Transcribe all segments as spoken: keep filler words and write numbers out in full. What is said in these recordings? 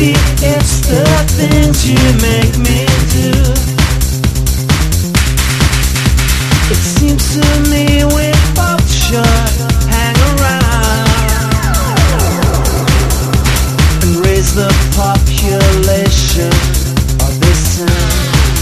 maybe it's the things you make me do. It seems to me we both should hang around and raise the population of this town.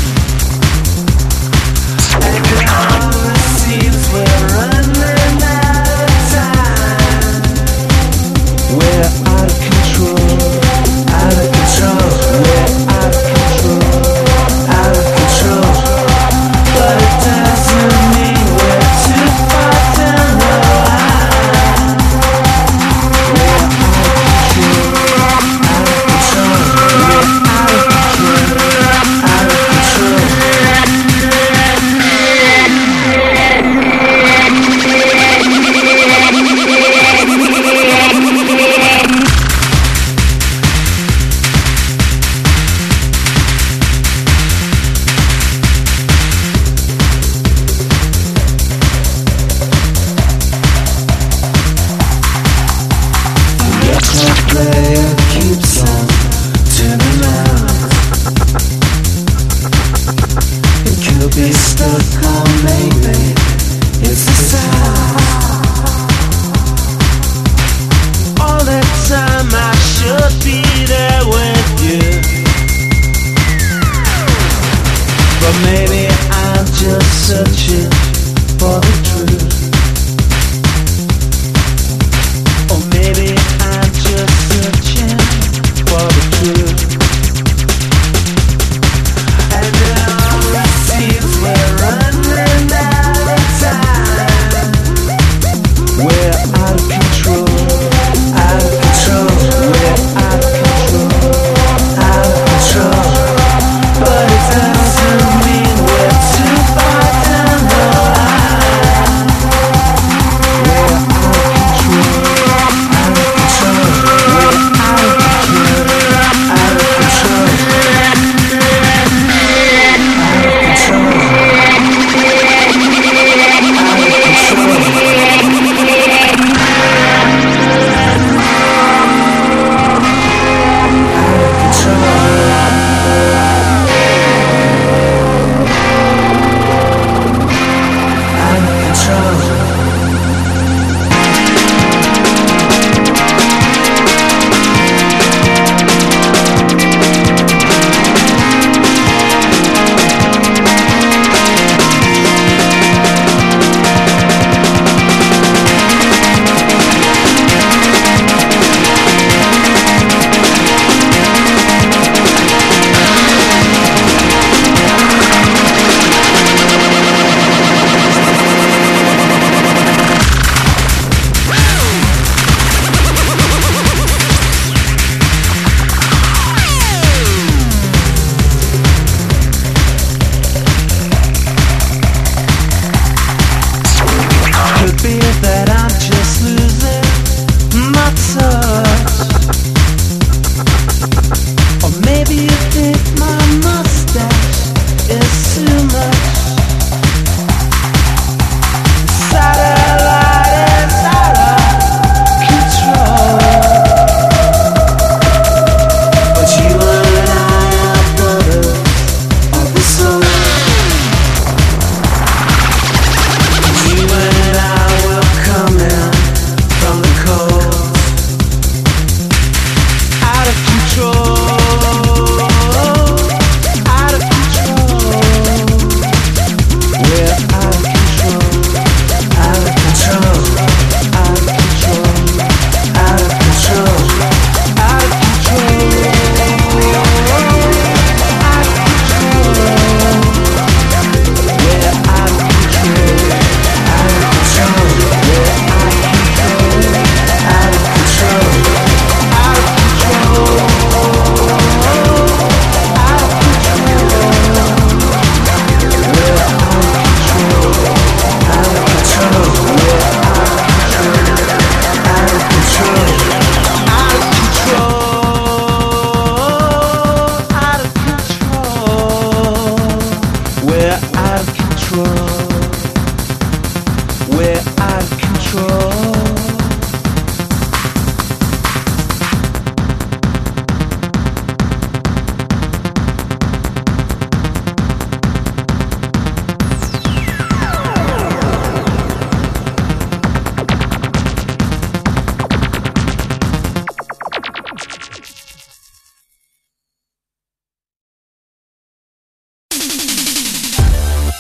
And now it seems we're running out of time. We're out of control, out of control. We're out of control, out of control. But it doesn't mean we're too far down the line. We're out of control, out of control. We're out of control, out of control. Player keeps on turning out. It could be stuck or maybe it's the sound. All that time I should be there with you, but maybe I'm just searching for the truth. Or maybe I'm just searching for the truth. And now it seems we're running out of time. We're out of control, out of control. We're out of control, out of control. But it doesn't mean we're too far down the line. We're out of control.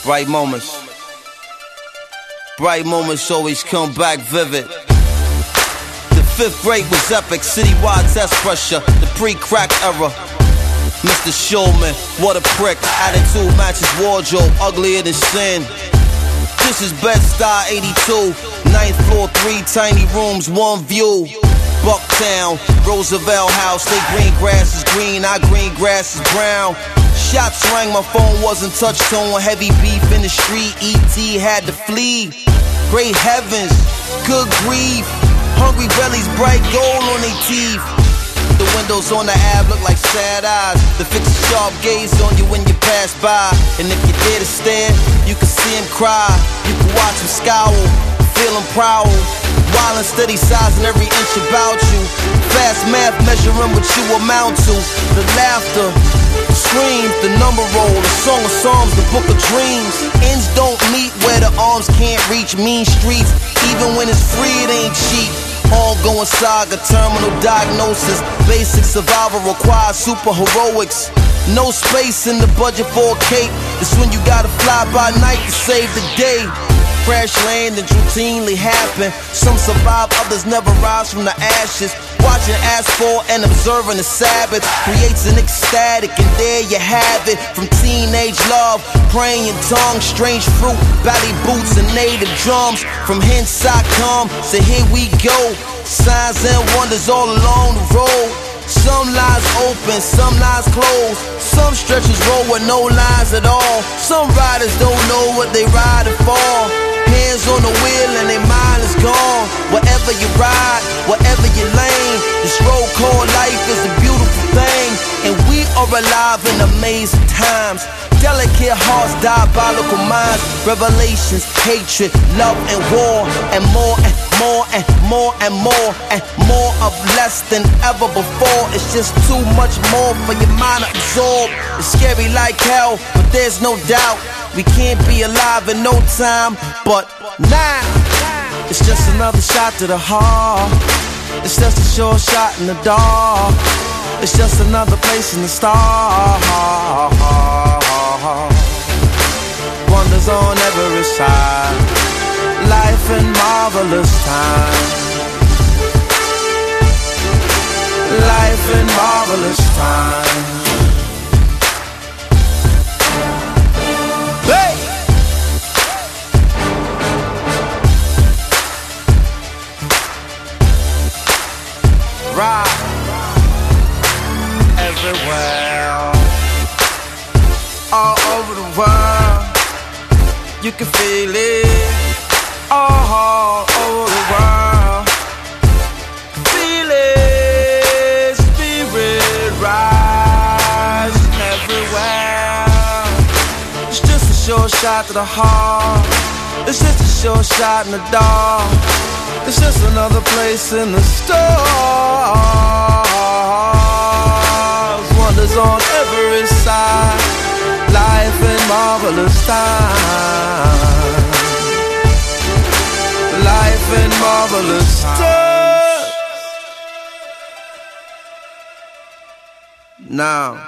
Bright moments. Bright moments always come back vivid. The fifth grade was epic, citywide test pressure, the pre-crack era. Mister Shulman, what a prick. Attitude matches wardrobe, uglier than sin. This is Bed-Stuy eighty-two. Ninth floor, three tiny rooms, one view. Bucktown, Roosevelt House. They green grass is green, our green grass is brown. Shots rang, my phone wasn't touch tone. Heavy beef in the street, E T had to flee. Great heavens, good grief. Hungry bellies, bright gold on their teeth. The windows on the Ave look like sad eyes. The fix a sharp gaze on you when you pass by. And if you dare to stare, you can see him cry. You can watch him scowl, feel him prowl. Wild and steady sizing every inch about you. Fast math measuring what you amount to. The laughter, the screams, the number roll, the song of Psalms, the book of dreams. Ends don't meet where the arms can't reach. Mean streets, even when it's free, it ain't cheap. Ongoing saga, terminal diagnosis. Basic survival requires super heroics. No space in the budget for a cape. It's when you gotta fly by night to save the day. Crash landings routinely happen. Some survive, others never rise from the ashes. Watching asphalt and observing the Sabbath creates an ecstatic, and there you have it. From teenage love, praying in tongues, strange fruit, ballet boots and native drums. From hence I come, so here we go. Signs and wonders all along the road. Some lines open, some lines closed. Some stretches roll with no lines at all. Some riders don't know what they riding for. Hands on the wheel and their mind is gone. Wherever you ride, wherever you lane, this road called life is a beautiful thing. And we are alive in amazing times. Delicate hearts, diabolical minds. Revelations, hatred, love and war. And more and more and more and more and more of less than ever before. It's just too much more for your mind to absorb. It's scary like hell, but there's no doubt we can't be alive in no time. But now, it's just another shot to the heart. It's just a short shot in the dark. It's just another place in the stars. Wonders on every side. Life in marvelous time. Life in marvelous time. Hey! Right. Everywhere, all over the world, you can feel it. All over the world, feel it. Spirit rise everywhere. It's just a short shot to the heart. It's just a short shot in the dark. It's just another place in the stars. Wonders on every side. Life in marvelous time. Life in marvelous time. Now.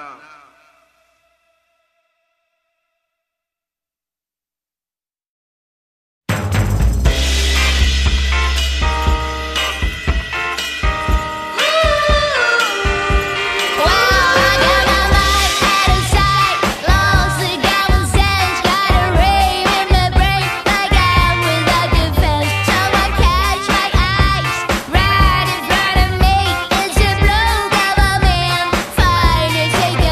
Take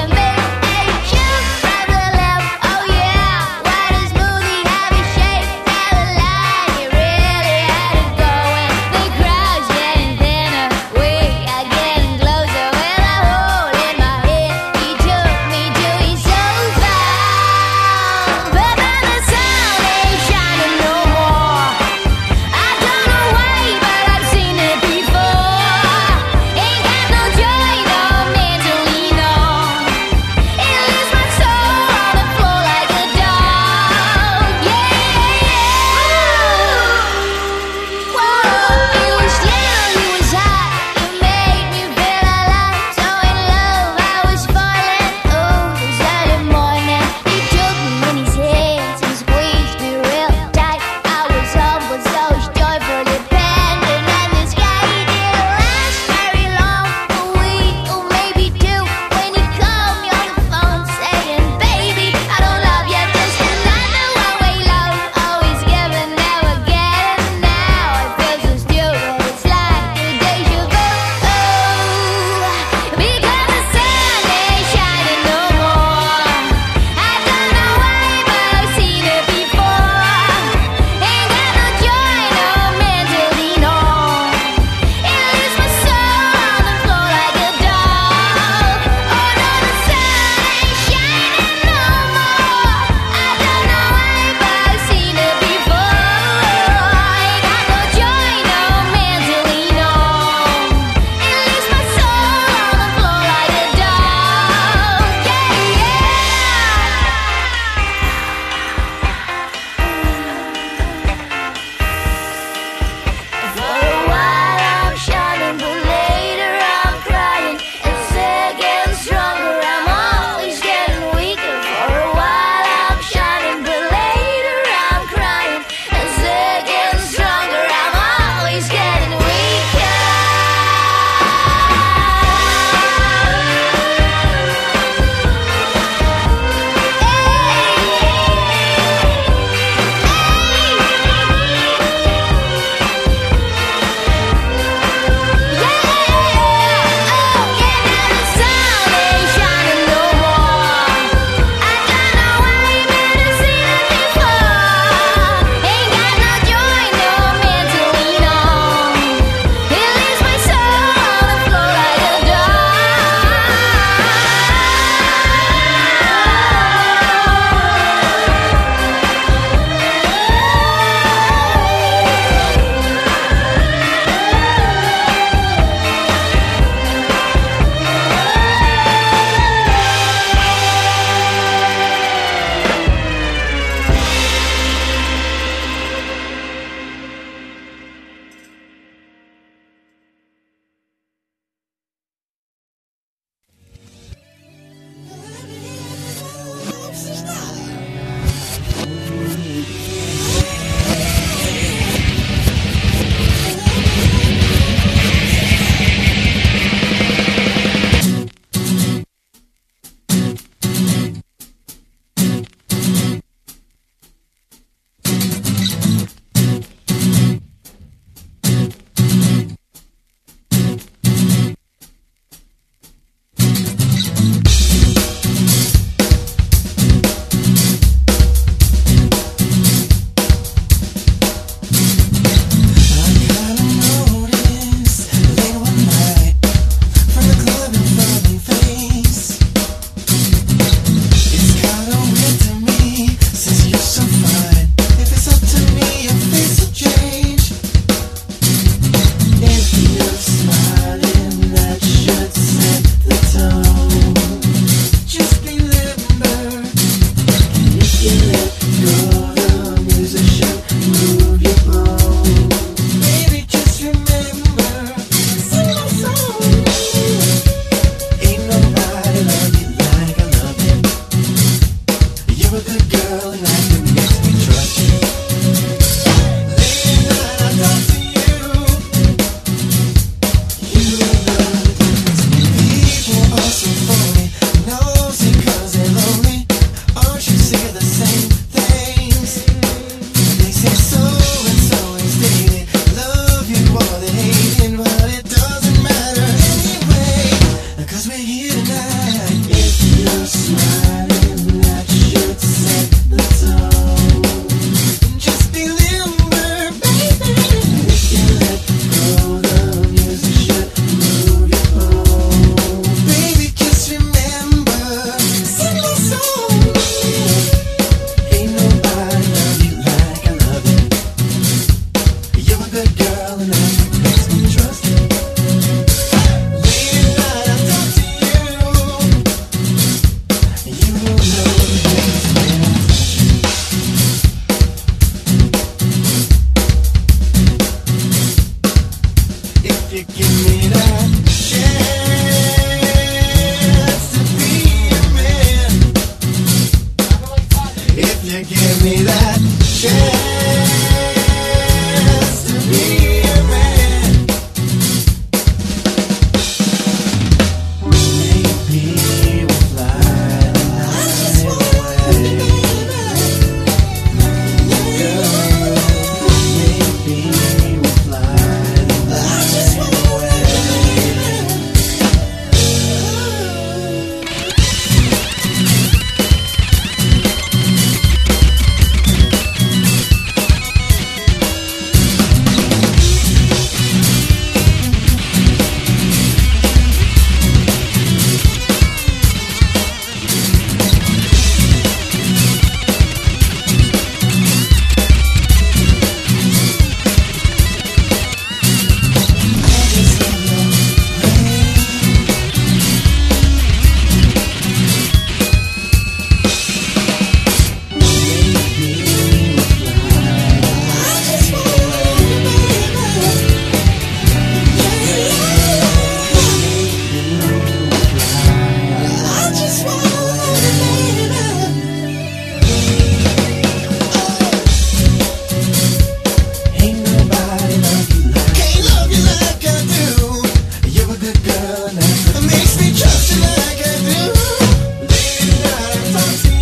It makes me trust you like I do. Late at night I talk to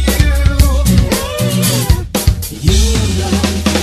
you. You know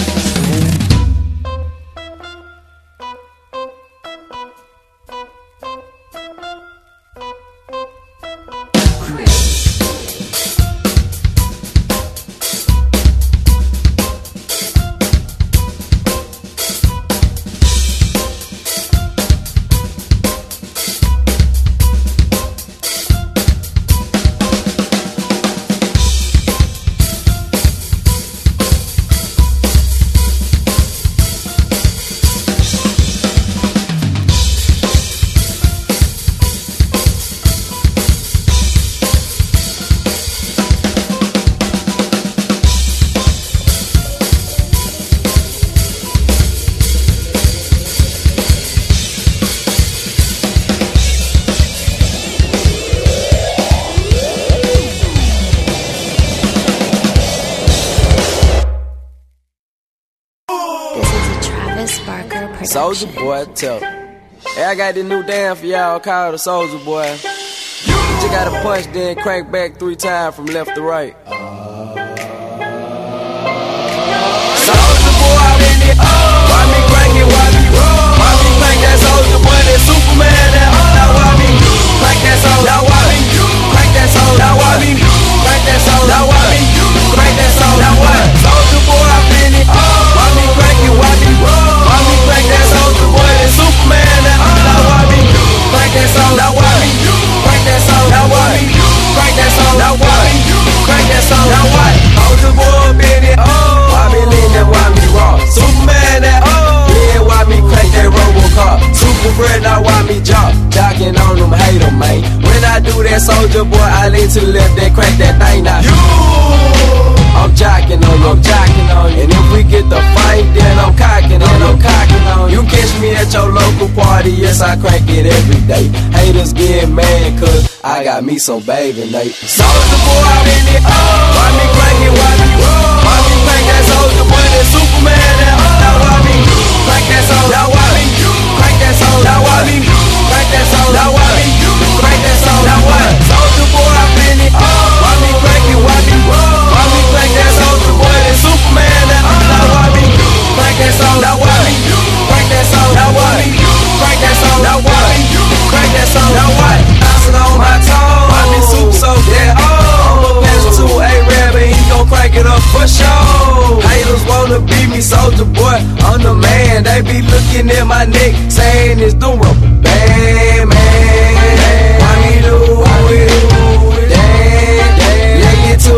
Soulja Boy, tell me. Hey, I got this new dance for y'all called the Soulja Boy. You just gotta punch, then crank back three times from left to right. Soulja Boy, I'm in it. Why me crank it? Why me roll? Why me crank that Soulja Boy? That Superman, that now why me crank that Soulja? Now why me crank that Soulja? Now why me crank that Soulja? Now why me crank that Soulja? Now what? Soulja Boy, I'm in it. Why me crank it? Why me roll? Why me crank that Soulja Boy? That Superman, that now why me crank that Soulja? Now why me crank that Soulja? Now why me crank that Soulja? Now why me crank that Soulja? Now what? Soulja Boy, I'm in it. Why me lean that? Why me raw? Superman, that yeah, why me crank that Robocar? Super bread, now why me jock? Jocking on them, hate them, man. When I do that Soulja Boy, I lean to the left, then crank that thing now. You, I'm jocking on you, I'm jocking on you. And if we get the fight, then I'm cocking on you, I'm cocking on you. You catch me at your local party, yes, I crank it every day. Haters get mad, cause I got me some baby Nate. Soulja Boy, I'm in it. Why me crank it, why me roll? Why me crank that Soulja Boy, that Superman, that now why me crank that Soulja? Now why me crank that Soulja? Now why me crank that Soulja? Now why me crank that Soulja? Now what? Soulja Boy, I'm in it. Why me crank it, why me roll? Why me crank that Soulja Boy, that Superman, that now why me crank that Soulja? Now why me crank that Soulja? Now why me crank that Soulja? Now why me crank that Soulja? Now what? Bouncing on my toes. Why me super so dead? Oh, I'm a to a rap and he gon' crank it up for sure. Haters wanna beat me, Soulja Boy, I'm the man. They be looking at my neck, saying it's the rubber band, man. Why me do it? Damn, let get to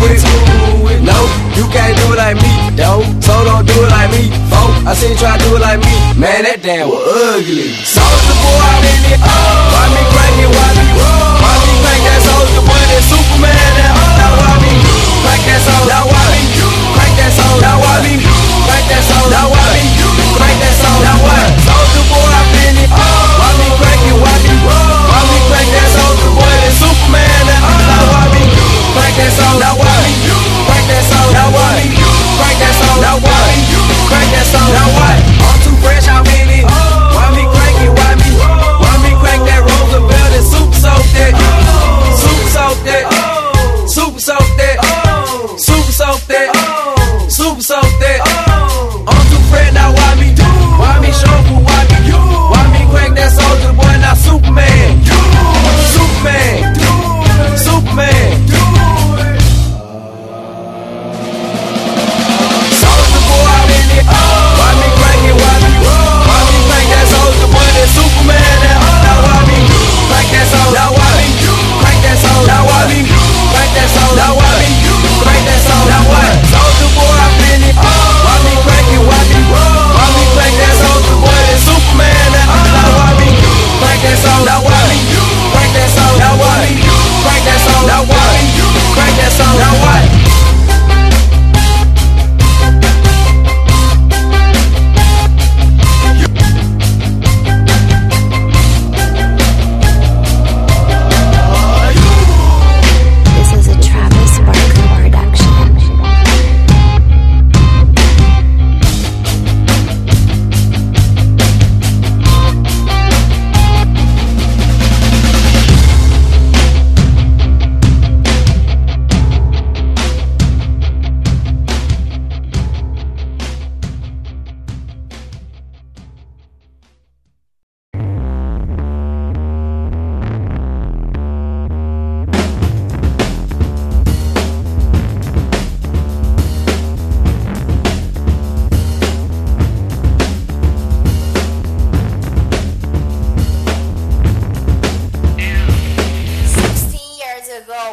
it. No, you can't do it like me, though. So don't do it like me, folk. I seen you try to do it like me, man. That damn was ugly. Soulja Boy, I'm in it. Why me crank it? Why me roll? Why me crank that Soulja Boy, that Superman, that now why me crank that Soulja? Now why me crank that Soulja? Now why me crank that Soulja? Now why me crank that Soulja? Now what? Soulja Boy, I'm in it. Why me crank it?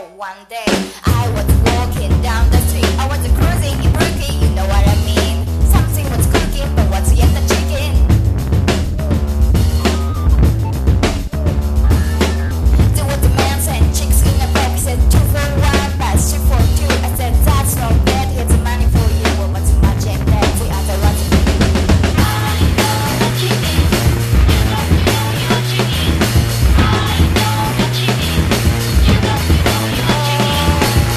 one day I was walking down the street. I was cruising in Brooklyn, you know what I mean. Something was cooking, but what's yet the chicken? There was a man and chicks in the back. He said two for one, pass two for two. I said that's not bad, here's the money for you. Well, what's too much and that? The other one's I know what you need. You don't know what you need. I know what you need. You don't know what you need.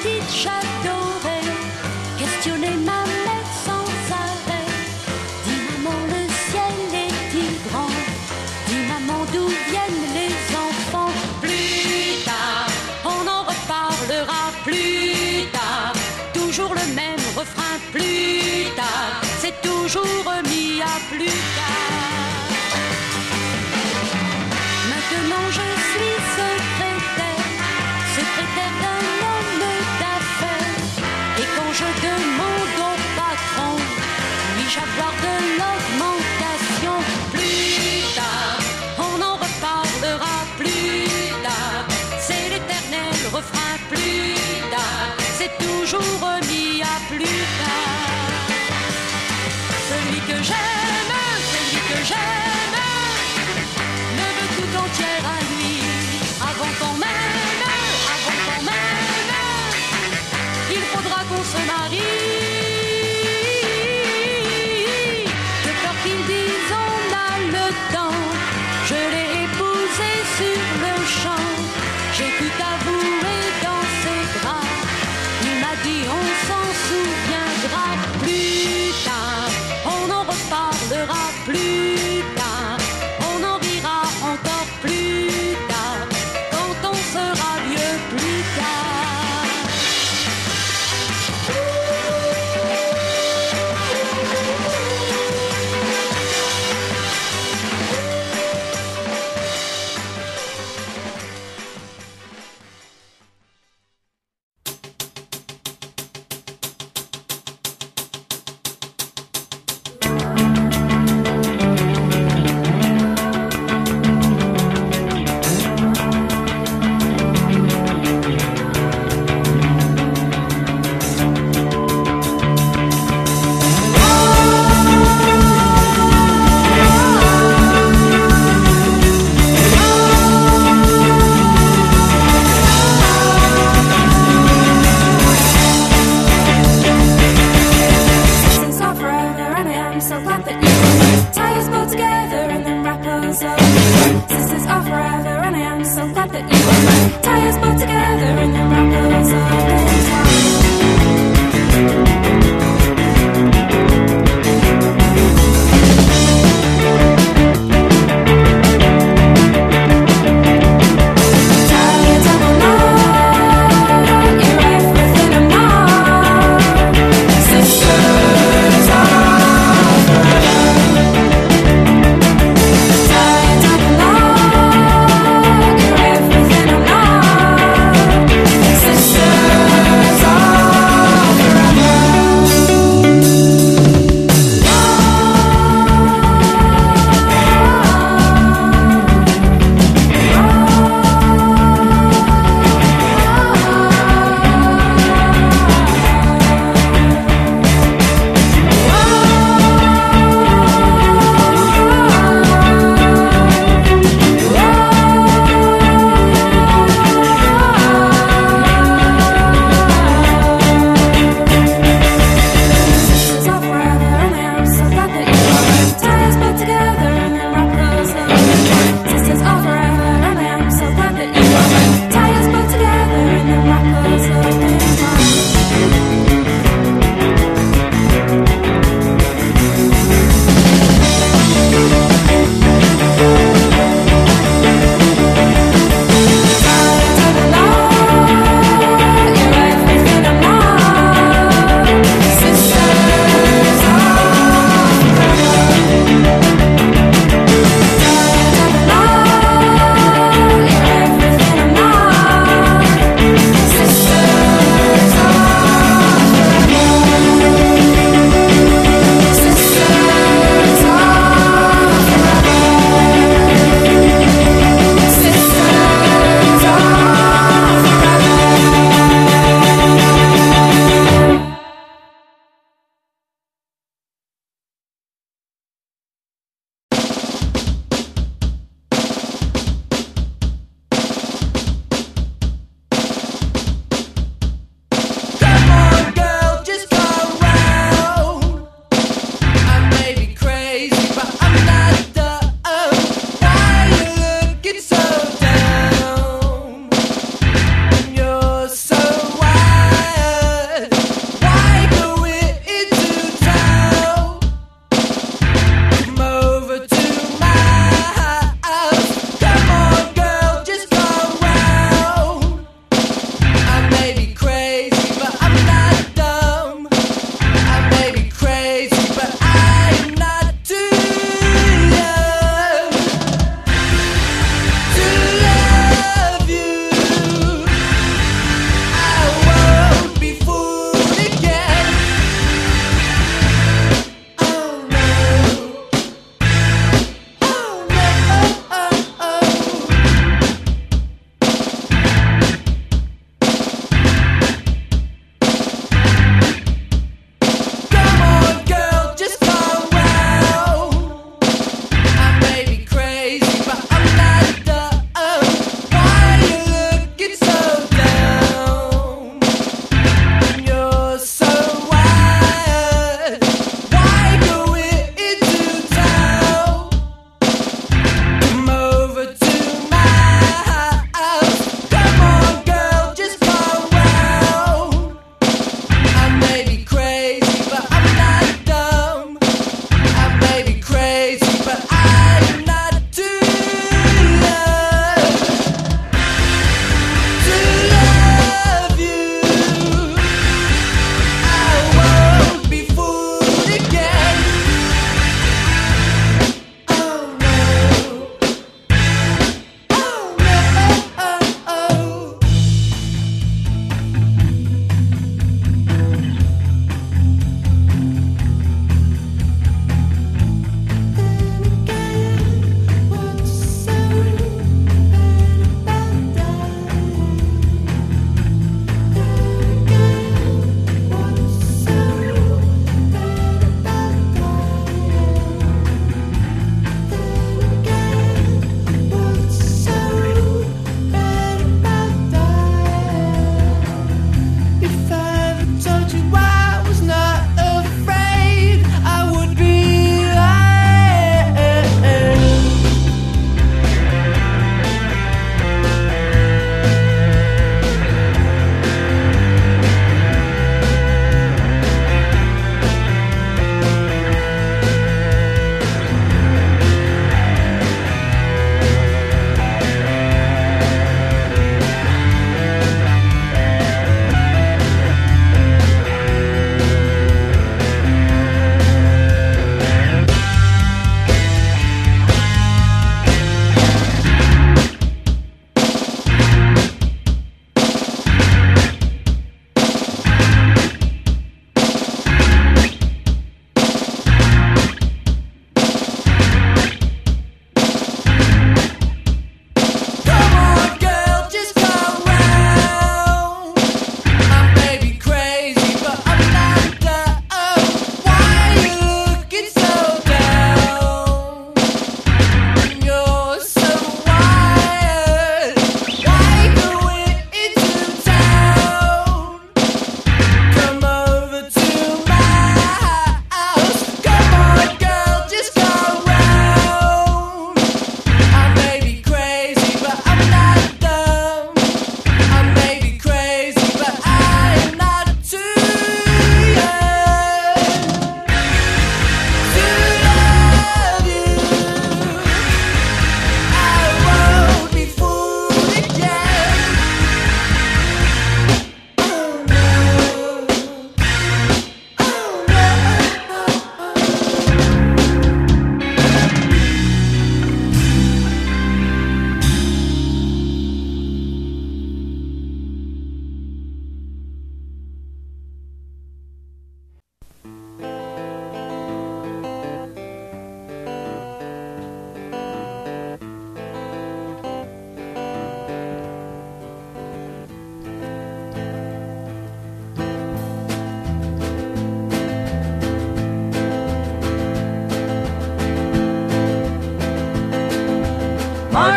petite, j'adorais questionner ma mère sans arrêt. Dis maman, le ciel est-il grand? Dis maman, d'où viennent les enfants? Plus tard, on en reparlera plus tard. Toujours le même refrain, plus tard. C'est toujours remis à plus tard. Maintenant je suis secrétaire, secrétaire d'un homme d'affaires. Et quand je demande au patron, puis-je avoir de l'augmentation? Plus tard, on en reparlera plus tard. C'est l'éternel refrain, plus tard. C'est toujours remis à plus tard. Celui que j'aime, celui que j'aime, me veut tout entière à lui. Avant qu'on m'aime, avant qu'on m'aime, il faudra qu'on se marie. De peur qu'ils disent on a le temps, je l'ai épousé sur le champ. J'ai tout avoué dans ses bras. Il m'a dit on s'en souviendra.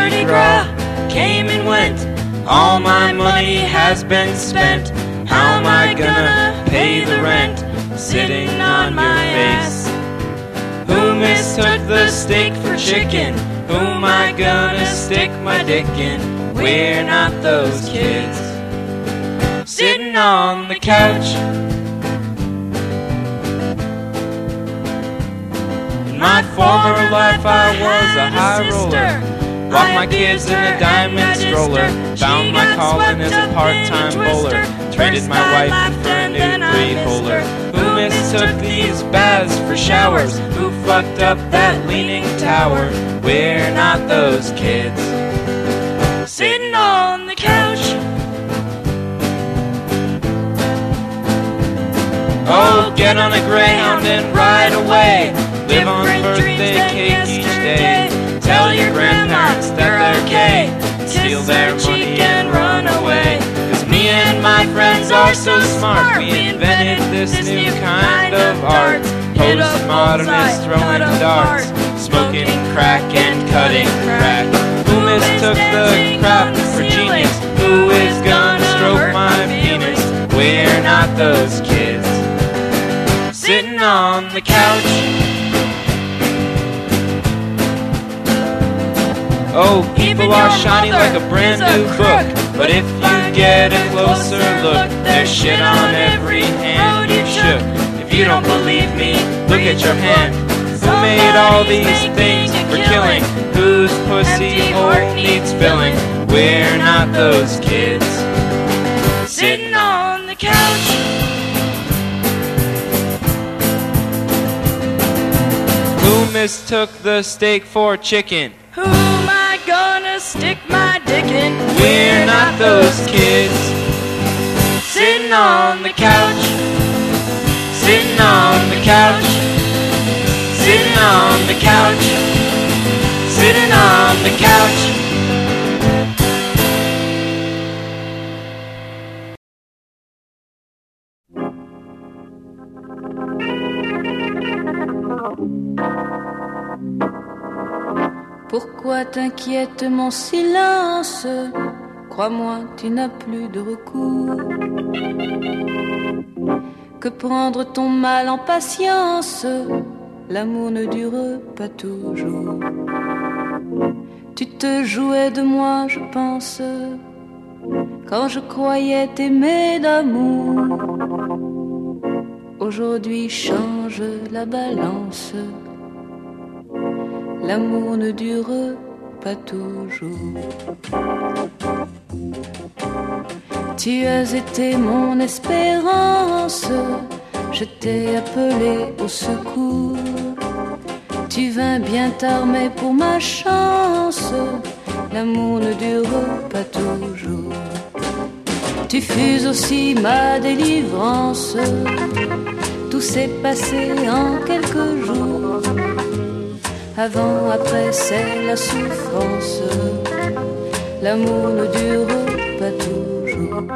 Mardi Gras came and went. All my money has been spent. How am I gonna pay the rent? Sitting on my ass. Who mistook the steak for chicken? Who am I gonna stick my dick in? We're not those kids. Sitting on the couch. In my former life I was a high roller. Walked my kids in a diamond stroller. Found my calling as a part-time bowler. Traded my wife for a new three-holer. Who mistook these baths for showers? Who fucked up that leaning tower? We're not those kids. Sitting on the couch. Oh, get on a Greyhound and ride away. Live on birthday cake each day. Tell your grandparents that they're gay. Steal their money and run away. Cause me and my friends are so smart. We invented this new kind of art. Postmodernists throwing darts, smoking crack and cutting crack. Who mistook the crap for genius? Who is gonna stroke my penis? We're not those kids. Sitting on the couch. Oh, people are shiny like a brand new book. But if you get a closer look, there's shit on every hand you shook. If you don't believe me, look at your hand. Who made all these things for killing? Whose pussy hole needs filling? We're not those kids. Sitting on the couch. Who mistook the steak for chicken? Who am I gonna stick my dick in? We're not those kids. Sitting on the couch. Sitting on the couch. Sitting on the couch. Sitting on the couch. Pourquoi t'inquiète mon silence? Crois-moi, tu n'as plus de recours. Que prendre ton mal en patience, l'amour ne dure pas toujours. Tu te jouais de moi, je pense, quand je croyais t'aimer d'amour. Aujourd'hui change la balance. L'amour ne dure pas toujours. Tu as été mon espérance, je t'ai appelé au secours. Tu vins bien tard mais pour ma chance, l'amour ne dure pas toujours. Tu fus aussi ma délivrance, tout s'est passé en quelques jours. Avant, après, c'est la souffrance. L'amour ne dure pas toujours.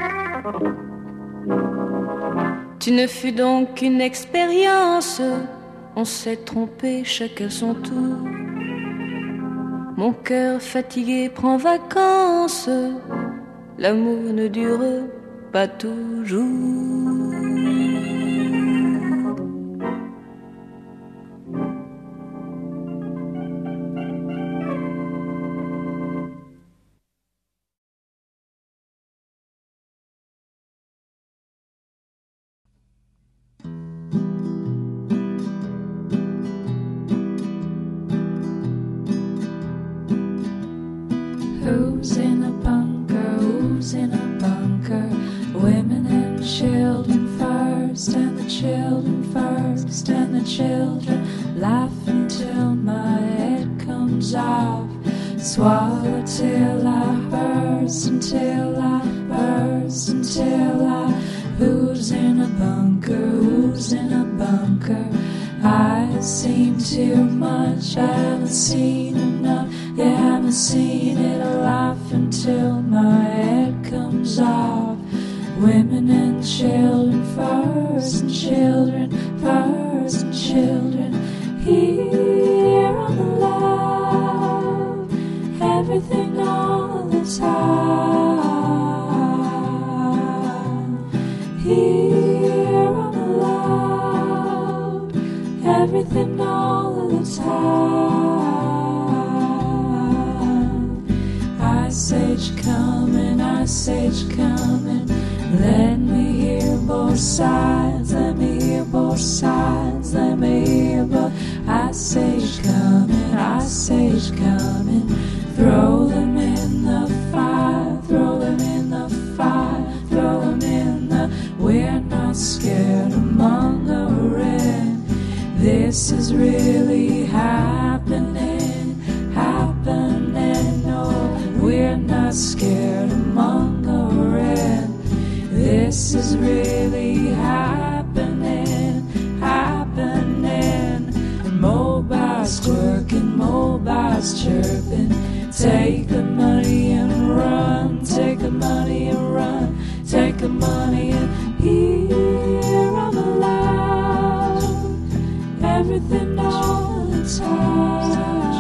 Tu ne fus donc qu'une expérience. On s'est trompé chacun son tour. Mon cœur fatigué prend vacances. L'amour ne dure pas toujours. Who's in a bunker? Who's in a bunker? Women and children first, and the children first, and the children laugh until my head comes off. Swallow till I burst, until I burst, until I. Who's in a bunker? Who's in a bunker? I've seen too much, I haven't seen enough. Yeah, I haven't seen it. I laugh until my head comes off. Women and children first, and children first, and children here on the love. Every everything all of the time. Ice Age coming, Ice Age coming. Let me hear both sides, let me hear both sides, let me hear both. Ice Age coming, Ice Age coming. Throw them in the fire, throw them in the fire, throw them in the. We're not scared of mongering. This is really happening, happening. No, we're not scared of mongering. This is really happening, happening. And mobiles twerking, mobiles chirping. Take the money and run, take the money and run, take the money and here I'm alive. Everything all the time.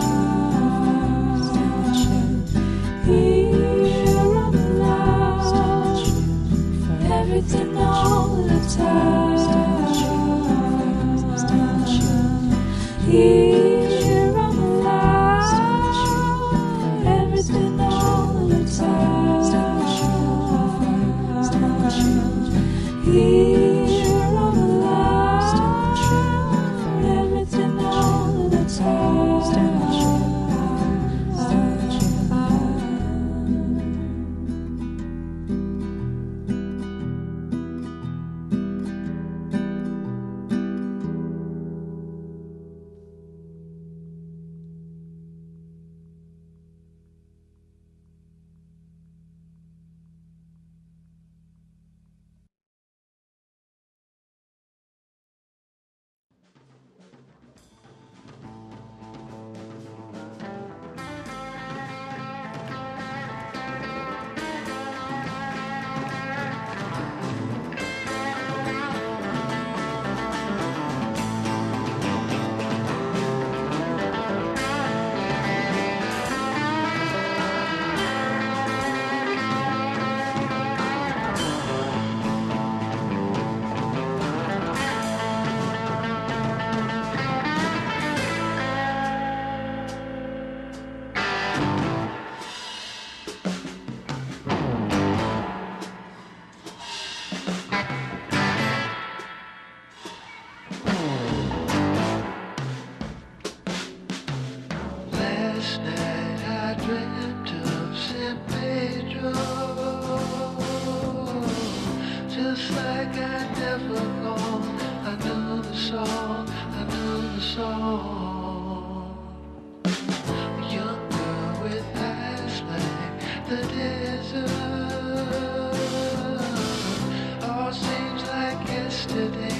Here I'm alive. Everything all the time. Here I'm alive. Everything all the time. Here I'm alive. Everything all the time. Last night I dreamt of San Pedro, just like I'd never gone. I knew the song, I knew the song. A young girl with eyes like the desert. All seems like yesterday.